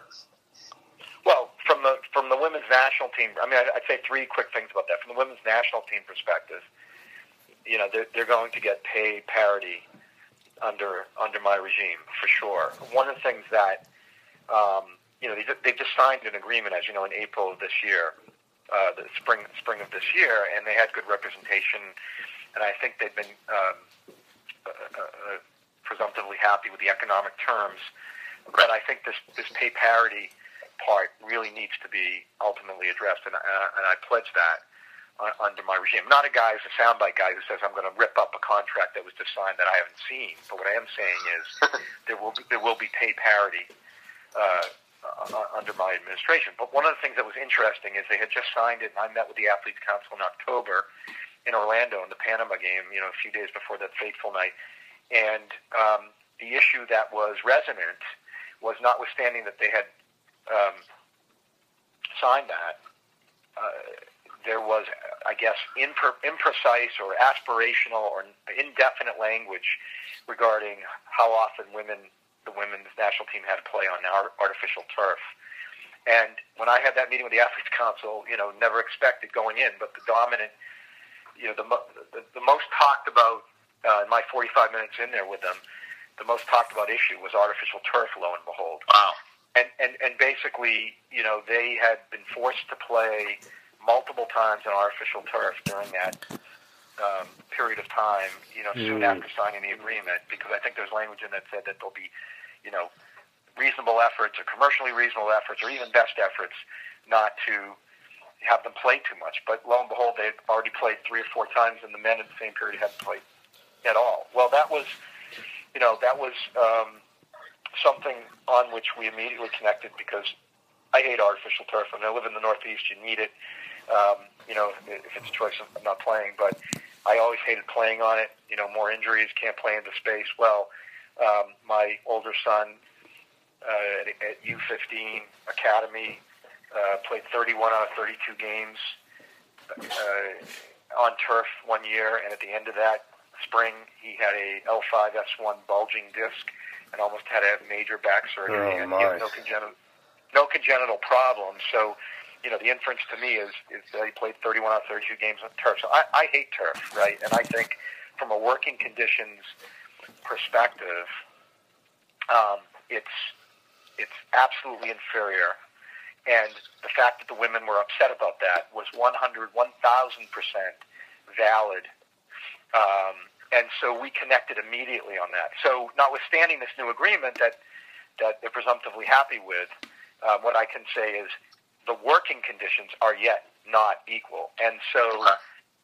Well, from the from the women's national team, I mean, I'd say three quick things about that. From the women's national team perspective, you know, they're, they're going to get pay parity under under my regime for sure. One of the things that um, you know they they just signed an agreement, as you know, in April of this year, uh, the spring spring of this year, and they had good representation, and I think they've been um, uh, uh, presumptively happy with the economic terms. But I think this this pay parity part really needs to be ultimately addressed, and, uh, and I pledge that uh, under my regime. I'm not a guy who's a soundbite guy who says I'm going to rip up a contract that was just signed that I haven't seen. But what I am saying is there will be, there will be pay parity uh, uh, under my administration. But one of the things that was interesting is they had just signed it, and I met with the Athletes Council in October in Orlando in the Panama game, you know, a few days before that fateful night. And um, the issue that was resonant was, notwithstanding that they had Um, signed that, uh, there was, I guess, impre- imprecise or aspirational or indefinite language regarding how often women, the women's national team had to play on our artificial turf. And when I had that meeting with the Athletes Council, you know, never expected going in, but the dominant, you know, the the, the most talked about uh, in my forty-five minutes in there with them, the most talked about issue was artificial turf. Lo and behold, wow. And, and and basically, you know, they had been forced to play multiple times on artificial turf during that um, period of time, you know, soon Mm. after signing the agreement, because I think there's language in that said that there'll be, you know, reasonable efforts or commercially reasonable efforts or even best efforts not to have them play too much. But lo and behold, they had already played three or four times, and the men in the same period hadn't played at all. Well, that was, you know, that was... Um, something on which we immediately connected, because I hate artificial turf. I mean, I live in the Northeast. You need it. Um, you know, if it's a choice, I'm not playing. But I always hated playing on it. You know, more injuries, can't play into space. Well, um, my older son uh, at, at U fifteen Academy uh, played thirty-one out of thirty-two games uh, on turf one year, and at the end of that spring, he had a L five S one bulging disc and almost had to have major back surgery. Oh, and my. he had no congenital, no congenital problems. So, you know, the inference to me is, is that he played thirty-one out of thirty-two games on turf. So I, I hate turf, right? And I think from a working conditions perspective, um, it's it's absolutely inferior. And the fact that the women were upset about that was one hundred, one thousand percent valid. Um, and so we connected immediately on that. So notwithstanding this new agreement that, that they're presumptively happy with, uh, what I can say is the working conditions are yet not equal. And so uh,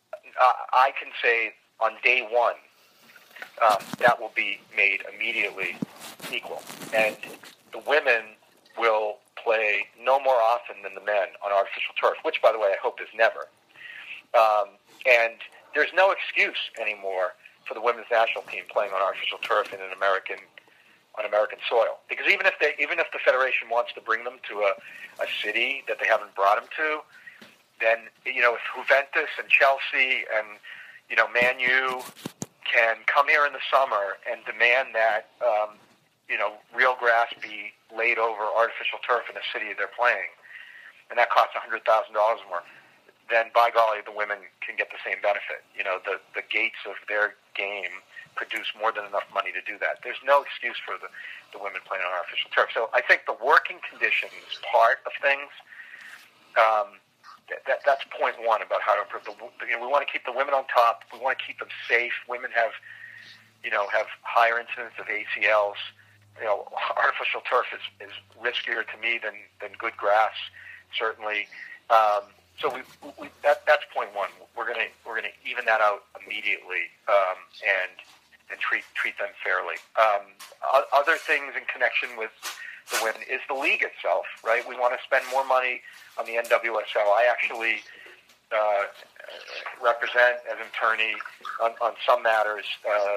I can say on day one, um, that will be made immediately equal. And the women will play no more often than the men on artificial turf, which, by the way, I hope is never. Um, and there's no excuse anymore for the women's national team playing on artificial turf in an American on American soil. Because even if they, even if the federation wants to bring them to a, a city that they haven't brought them to, then you know if Juventus and Chelsea and you know Man U can come here in the summer and demand that um, you know real grass be laid over artificial turf in the city they're playing, and that costs a hundred thousand dollars more, then by golly, the women can get the same benefit. You know, the, the gates of their game produce more than enough money to do that. There's no excuse for the, the women playing on artificial turf. So I think the working conditions part of things, um, that, that that's point one about how to improve the. You know, we want to keep the women on top. We want to keep them safe. Women have, you know, have higher incidence of A C Ls. You know, artificial turf is, is riskier to me than, than good grass, certainly. Um, So we, we that that's point one. We're gonna we're gonna even that out immediately um, and and treat treat them fairly. Um, other things in connection with the women is the league itself, right? We want to spend more money on the N W S L. I actually uh, represent as an attorney on, on some matters uh,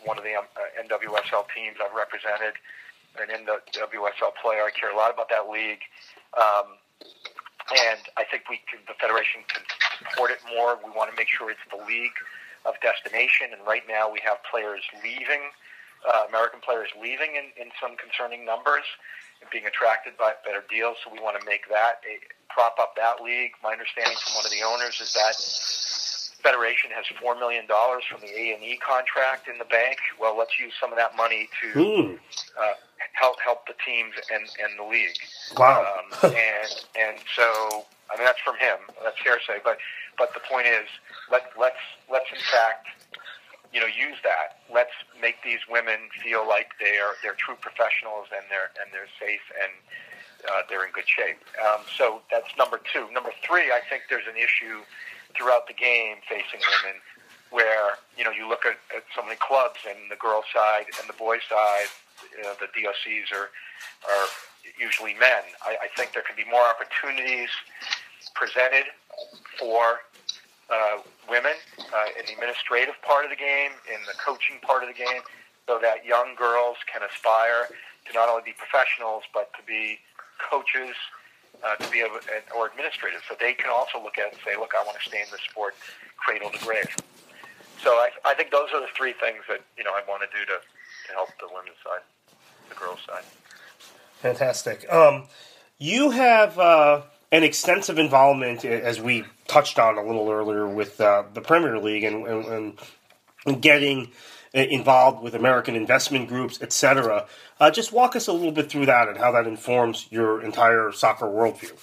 one of the um, uh, N W S L teams I've represented, an N W S L player. I care a lot about that league. Um, and I think we can, the Federation can support it more. We want to make sure it's the league of destination. And right now we have players leaving, uh, American players leaving in, in some concerning numbers and being attracted by better deals. So we want to make that, a, prop up that league. My understanding from one of the owners is that Federation has four million dollars from the A and E contract in the bank. Well, let's use some of that money to mm. uh, help help the teams and, and the league. Wow. Um, and and so, I mean, that's from him. That's hearsay. But but the point is, let let's let's in fact, you know, use that. Let's make these women feel like they are they're true professionals and they're and they're safe and uh, they're in good shape. Um, so that's number two. Number three, I think there's an issue throughout the game facing women where, you know, you look at, at so many clubs and the girls' side and the boys' side, you know, the D O Cs are are usually men. I, I think there can be more opportunities presented for uh, women uh, in the administrative part of the game, in the coaching part of the game, so that young girls can aspire to not only be professionals but to be coaches, Uh, to be able, or administrative, so they can also look at it and say, look, I want to stay in this sport cradle to grave. So I, I think those are the three things that, you know, I want to do to, to help the women's side, the girls' side. Fantastic. Um, you have uh, an extensive involvement, as we touched on a little earlier, with uh, the Premier League and, and, and getting involved with American investment groups, et cetera. Uh, just walk us a little bit through that and how that informs your entire soccer worldview.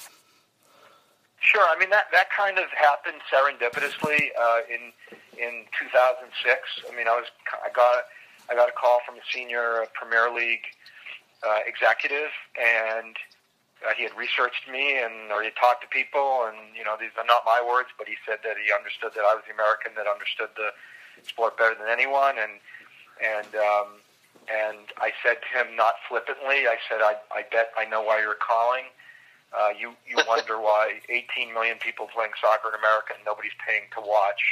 Sure. I mean, that, that kind of happened serendipitously uh, in in two thousand six. I mean, I was I got I got a call from a senior Premier League uh, executive, and uh, he had researched me and or he had talked to people, and you know, these are not my words, but he said that he understood that I was the American that understood the sport better than anyone, and and um, and I said to him, not flippantly, I said, I, I bet I know why you're calling. Uh, you you wonder why eighteen million people playing soccer in America and nobody's paying to watch.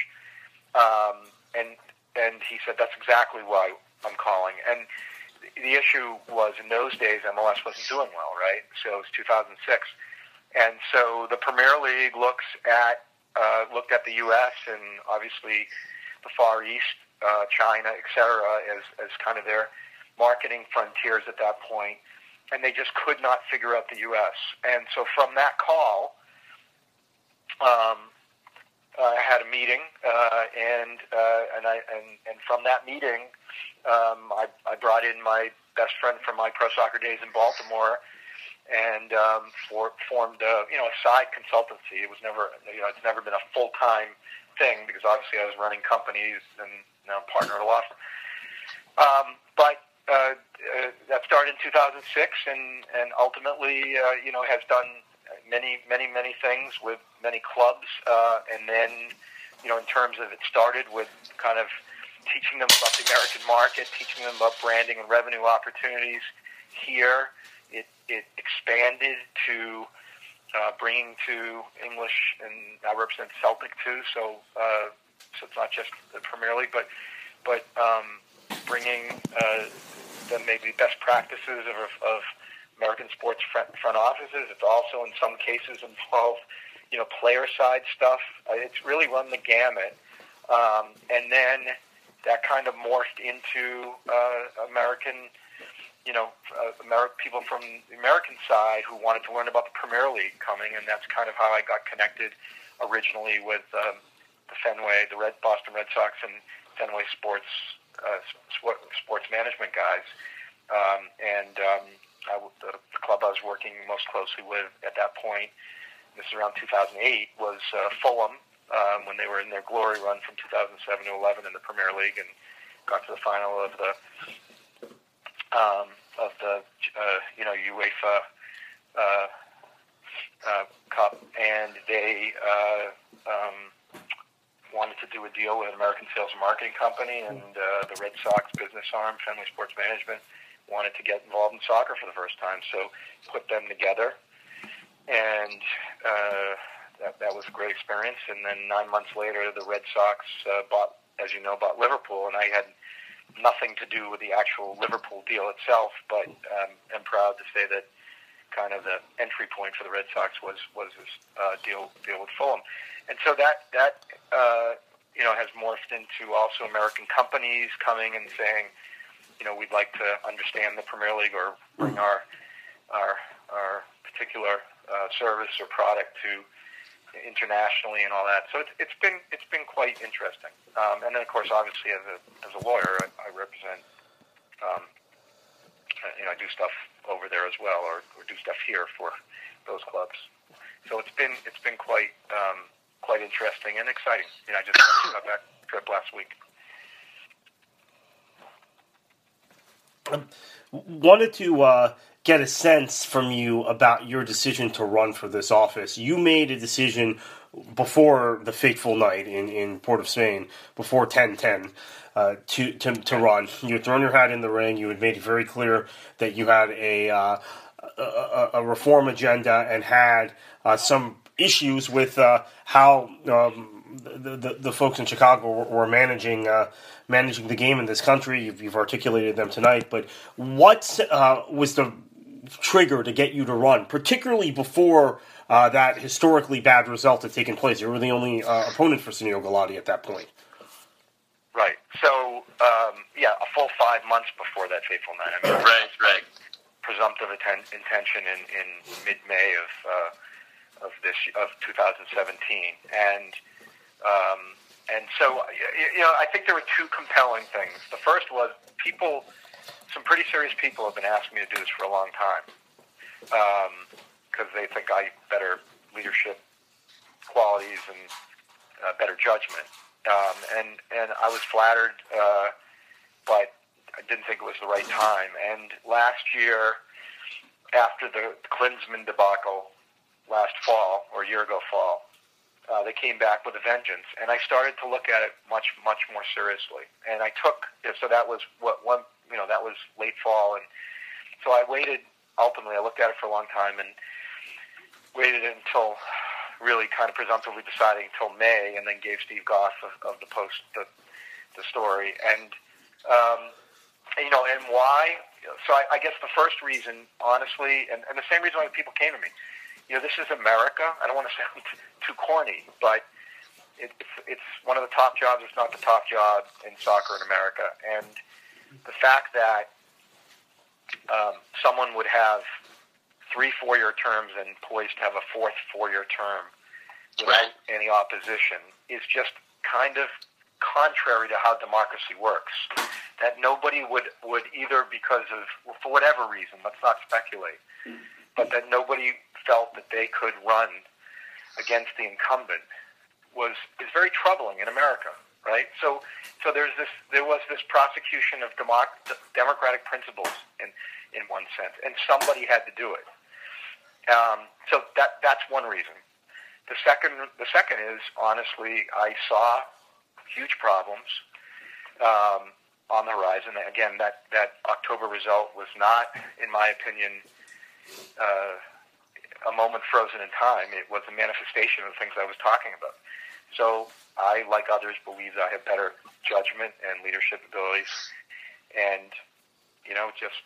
Um, and and he said, that's exactly why I'm calling. And the issue was, in those days, M L S wasn't doing well, right? So it was two thousand six, and so the Premier League looks at uh, looked at the U S and obviously the Far East, uh, China, et cetera, as, as kind of their marketing frontiers at that point, and they just could not figure out the U S. And so from that call, um, I had a meeting, uh, and uh, and I and, and from that meeting, um, I, I brought in my best friend from my pro soccer days in Baltimore, and um, for, formed a, you know a side consultancy. It was never you know it's never been a full time thing because obviously I was running companies and now partner at a law firm. Um, but uh, uh, that started in two thousand six, and and ultimately uh, you know has done many many many things with many clubs, uh, and then you know in terms of it started with kind of teaching them about the American market, teaching them about branding and revenue opportunities here. It it expanded to Uh, bringing to English, and I represent Celtic too, so uh, so it's not just the Premier League, but but um, bringing uh, the maybe best practices of, of American sports front, front offices. It's also in some cases involved, you know, player side stuff. Uh, it's really run the gamut, um, and then that kind of morphed into uh, American. You know, uh, Ameri- people from the American side who wanted to learn about the Premier League coming, and that's kind of how I got connected originally with um, the Fenway, the Red Boston Red Sox, and Fenway Sports uh, sport, sports management guys. Um, and um, I, the, the club I was working most closely with at that point, this is around two thousand eight, was uh, Fulham um, when they were in their glory run from two thousand seven to eleven in the Premier League and got to the final of the. Um, of the uh, you know UEFA uh, uh, Cup, and they uh, um, wanted to do a deal with an American sales and marketing company, and uh, the Red Sox business arm, Fenway Sports Management, wanted to get involved in soccer for the first time, so put them together, and uh, that, that was a great experience. And then nine months later, the Red Sox uh, bought, as you know, bought Liverpool, and I had nothing to do with the actual Liverpool deal itself, but um, I'm proud to say that kind of the entry point for the Red Sox was was this uh, deal deal with Fulham, and so that that uh, you know has morphed into also American companies coming and saying, you know, we'd like to understand the Premier League or bring our our our particular uh, service or product to internationally and all that. So it's, it's been it's been quite interesting. Um, and then of course, obviously, as a as a lawyer, I, I represent. Um, you know, I do stuff over there as well, or, or do stuff here for those clubs. So it's been it's been quite um, quite interesting and exciting. You know, I just got back trip last week. Um, wanted to uh, get a sense from you about your decision to run for this office. You made a decision before the fateful night in, in Port of Spain, before ten ten, uh, to, to to run. You had thrown your hat in the ring. You had made it very clear that you had a uh, a, a reform agenda and had uh, some issues with uh, how um, the, the the folks in Chicago were, were managing uh, managing the game in this country. You've, you've articulated them tonight. But what uh, was the trigger to get you to run, particularly before Uh, that historically bad result had taken place? You were the only uh, opponent for Sunil Gulati at that point. Right. So, um, yeah, a full five months before that fateful night. I mean, right, right. Presumptive atten- intention in, in mid-May of uh, of this of two thousand seventeen, and um, and so you know, I think there were two compelling things. The first was people, some pretty serious people have been asking me to do this for a long time. Um, because they think I have better leadership qualities and uh, better judgment. Um, and, and I was flattered, uh, but I didn't think it was the right time. And last year, after the Klinsmann debacle last fall, or a year ago fall, uh, they came back with a vengeance. And I started to look at it much, much more seriously. And I took, so that was what one, you know, that was late fall. And so I waited, ultimately, I looked at it for a long time and waited until really kind of presumptively deciding until May, and then gave Steve Goff of, of the Post the, the story. And, um, and, you know, and why? So I, I guess the first reason, honestly, and, and the same reason why people came to me, you know, this is America. I don't want to sound too corny, but it, it's, it's one of the top jobs, if not the top job in soccer in America. And the fact that um, someone would have three four-year terms and poised to have a fourth four-year term without right. any opposition is just kind of contrary to how democracy works. That nobody would, would either because of, well, for whatever reason, let's not speculate, but that nobody felt that they could run against the incumbent was is very troubling in America, right? So so there's this there was this prosecution of democ- democratic principles in, in one sense, and somebody had to do it. Um, so that that's one reason. The second, the second is honestly, I saw huge problems um, on the horizon. Again, that, that October result was not, in my opinion, uh, a moment frozen in time. It was a manifestation of the things I was talking about. So I, like others, believe that I have better judgment and leadership abilities, and you know, just.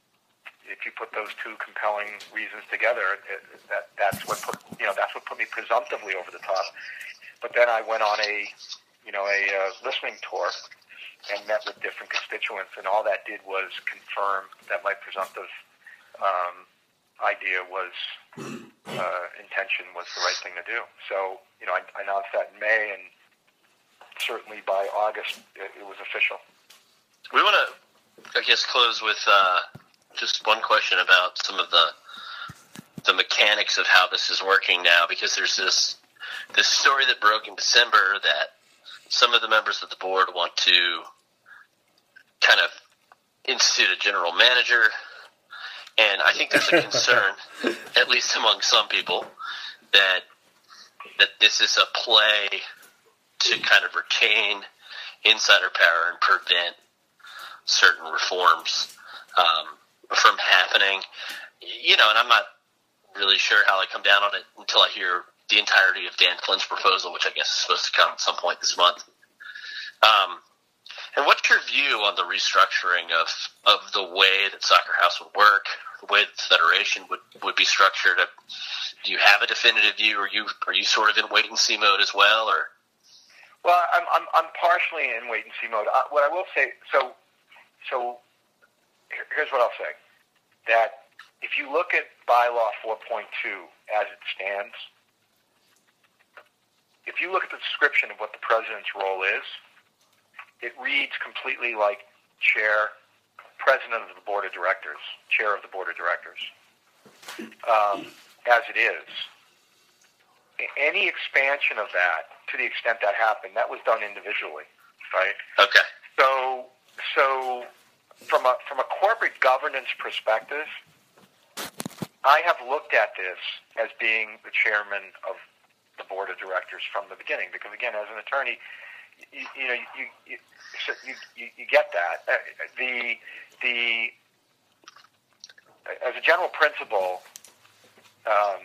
If you put those two compelling reasons together, it, that that's what put you know that's what put me presumptively over the top. But then I went on a you know a uh, listening tour and met with different constituents, and all that did was confirm that my presumptive um, idea was uh, intention was the right thing to do. So you know I, I announced that in May, and certainly by August it, it was official. We want to, I guess, close with. Uh Just one question about some of the the mechanics of how this is working now, because there's this this story that broke in December that some of the members of the board want to kind of institute a general manager, and I think there's a concern, at least among some people, that that this is a play to kind of retain insider power and prevent certain reforms Um, from happening, you know, and I'm not really sure how I come down on it until I hear the entirety of Dan Flynn's proposal, which I guess is supposed to come at some point this month. Um, And what's your view on the restructuring of, of the way that Soccer House would work, the way that the federation would, would be structured? Do you have a definitive view, or you are you sort of in wait and see mode as well, or? Well, I'm I'm, I'm partially in wait and see mode. Uh, what I will say, so so here's what I'll say: that if you look at bylaw four point two as it stands, if you look at the description of what the president's role is, it reads completely like chair, president of the board of directors, chair of the board of directors, um, as it is. Any expansion of that, to the extent that happened, that was done individually, right? Okay. So, so from a from a corporate governance perspective, I have looked at this as being the chairman of the board of directors from the beginning, because again, as an attorney, you, you know, you you, you you you get that. Uh, the the as a general principle, um,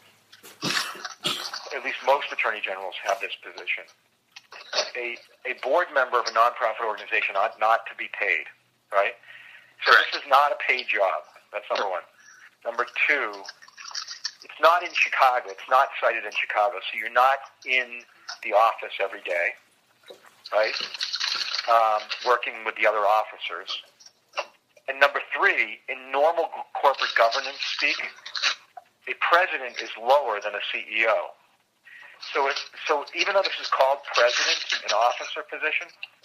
at least most attorney generals have this position. A a board member of a nonprofit organization ought not to be paid, right? So Correct. This is not a paid job. That's number one. Number two, it's not in Chicago. It's not cited in Chicago. So you're not in the office every day, right? Um, working with the other officers. And number three, in normal corporate governance speak, a president is lower than a C E O. So, it, so even though this is called president, an officer position,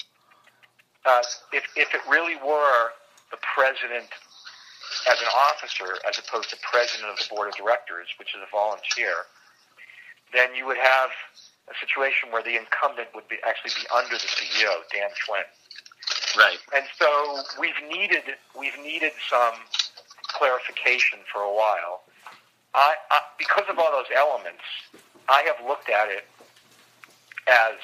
uh, if if it really were the president as an officer, as opposed to president of the board of directors, which is a volunteer, then you would have a situation where the incumbent would be actually be under the C E O, Dan Schwinn. Right. And so we've needed we've needed some clarification for a while. I, I because of all those elements, I have looked at it as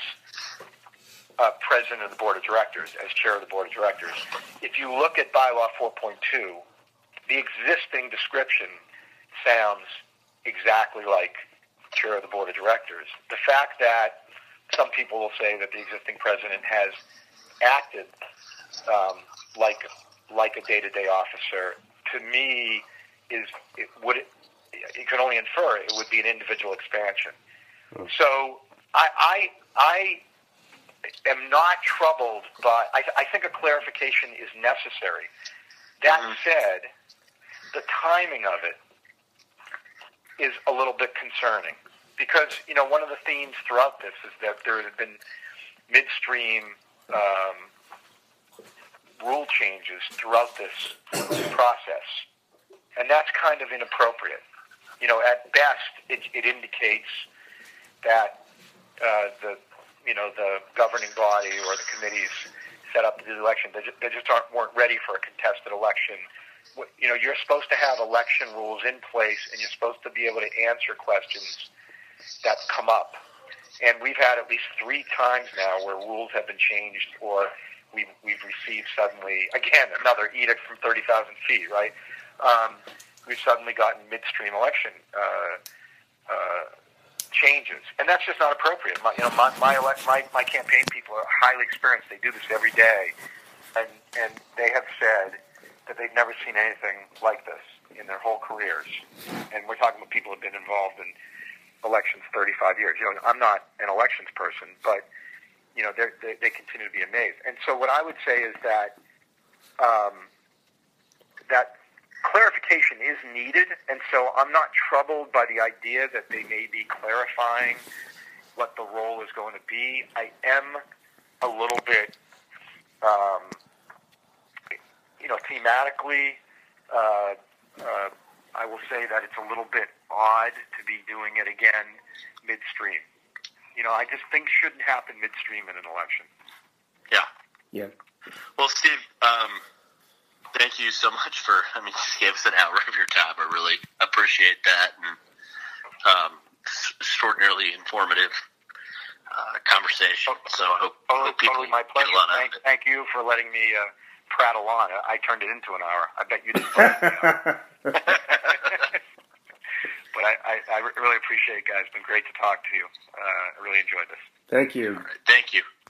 uh, president of the board of directors, as chair of the board of directors. If you look at bylaw four point two, the existing description sounds exactly like chair of the board of directors. The fact that some people will say that the existing president has acted um, like like a day-to-day officer, to me, is it would it, you can only infer it would be an individual expansion. Hmm. So I, I I am not troubled by. I, I think a clarification is necessary. That mm-hmm. said, the timing of it is a little bit concerning, because you know one of the themes throughout this is that there have been midstream um, rule changes throughout this process, and that's kind of inappropriate. You know, at best, it, it indicates that uh, the you know the governing body or the committees set up the election. They just, they just aren't weren't ready for a contested election. You know, you're supposed to have election rules in place, and you're supposed to be able to answer questions that come up. And we've had at least three times now where rules have been changed, or we've, we've received suddenly, again, another edict from thirty thousand feet, right? Um, we've suddenly gotten midstream election uh, uh, changes, and that's just not appropriate. My, you know, my my, elect, my my campaign people are highly experienced. They do this every day, and and they have said that they've never seen anything like this in their whole careers. And we're talking about people who have been involved in elections thirty-five years. You know, I'm not an elections person, but you know, they they continue to be amazed. And so, what I would say is that um, that clarification is needed, and so I'm not troubled by the idea that they may be clarifying what the role is going to be. I am a little bit, um, you know, thematically. Uh, uh, I will say that it's a little bit odd to be doing it again midstream. You know, I just think shouldn't happen midstream in an election. Yeah. Yeah. Well, Steve, um, thank you so much for, I mean, you gave us an hour of your time. I really appreciate that. And um, extraordinarily informative uh, conversation. So I hope, totally, hope people totally my get pleasure. a lot out thank, of it. thank you for letting me uh, prattle on. I turned it into an hour. I bet you didn't. But I, I, I really appreciate it, guys. It's been great to talk to you. Uh, I really enjoyed this. Thank you. All right. Thank you.